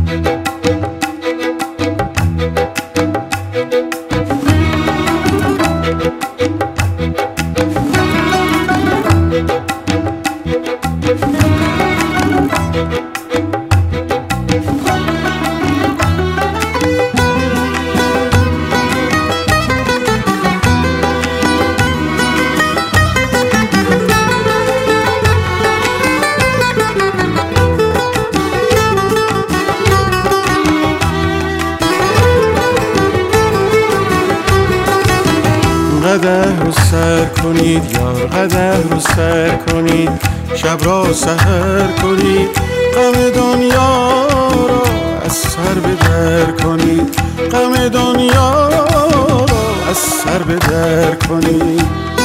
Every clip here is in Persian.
قدح رو سر کنید یار، قدح رو سر کنید، شب را سحر کنید، غم دنیا را از سر به در کنید، غم دنیا را از سر به در کنید.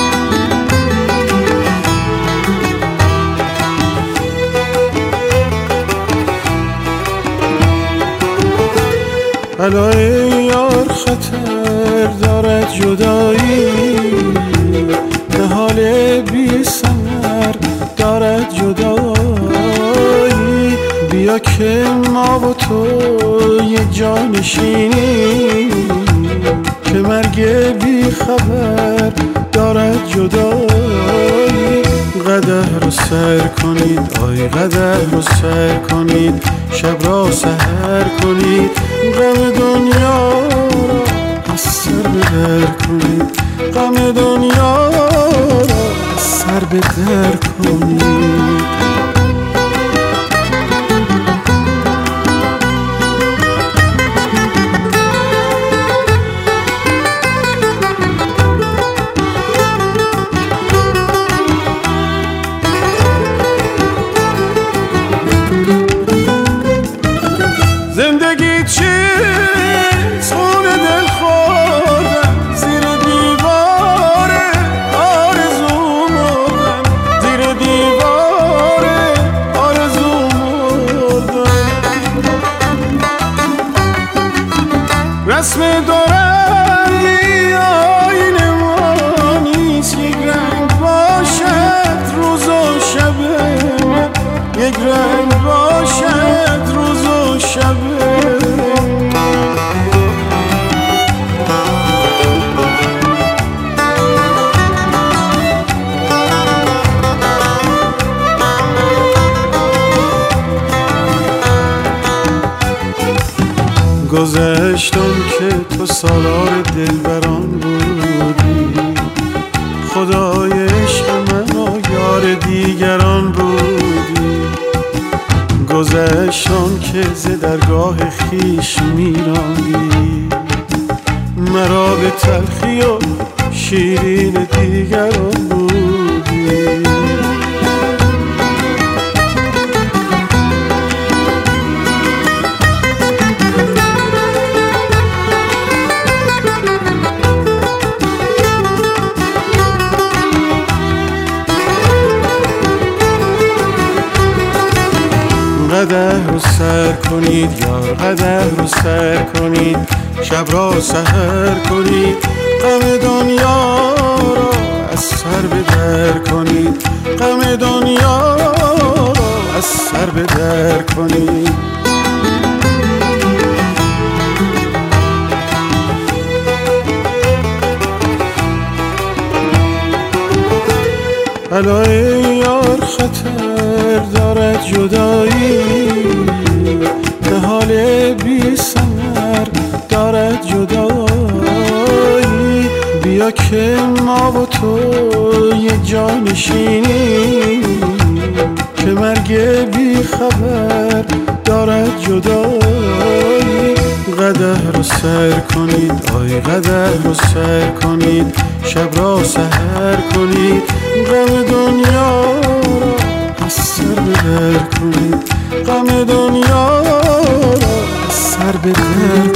بلای یار خطر دارد جدایی، نهال بی ثمر دارد جدایی، بیا که ما و تو یک جا نشینیم، که مرگ بی خبر دارد جدایی. قدح رو سر کنید آی قدح رو سر کنید، شب را سحر کنید، غم دنیا را از سر به در کنید، غم دنیا را از سر به در کنید. زندگی چیست خون دل خوردم، زیر دیوار آرزو مردم، زیر دیوار آرزو مردم. رسم دارندی آیین ما نیست، یک رنگ باشد روز و شب من، یک رنگ باشد روز و شب. گذشتم که تو سالار دلبران بودی، خدای عشق من و یار دیگران بودی. گذشتم که ز درگاه خویش میراندی، مرا به تلخی و شیرین دیگران بودی. قدح رو سر کنید یار، قدح رو سر کنید، شب را سحر کنید، غم دنیا را از سر به در کنید، غم دنیا را از سر به در کنید. بلای یار خطر دارد جدایی، نهال بی ثمر دارد جدایی، بیا که ما و تو یک جا نشینیم، که مرگ بی خبر دارد جدایی. قدح رو سر کنید آی قدح رو سر کنید، شب را سحر کنید، غم دنیا را از سر به در کنید، غم دنیا را از سر به در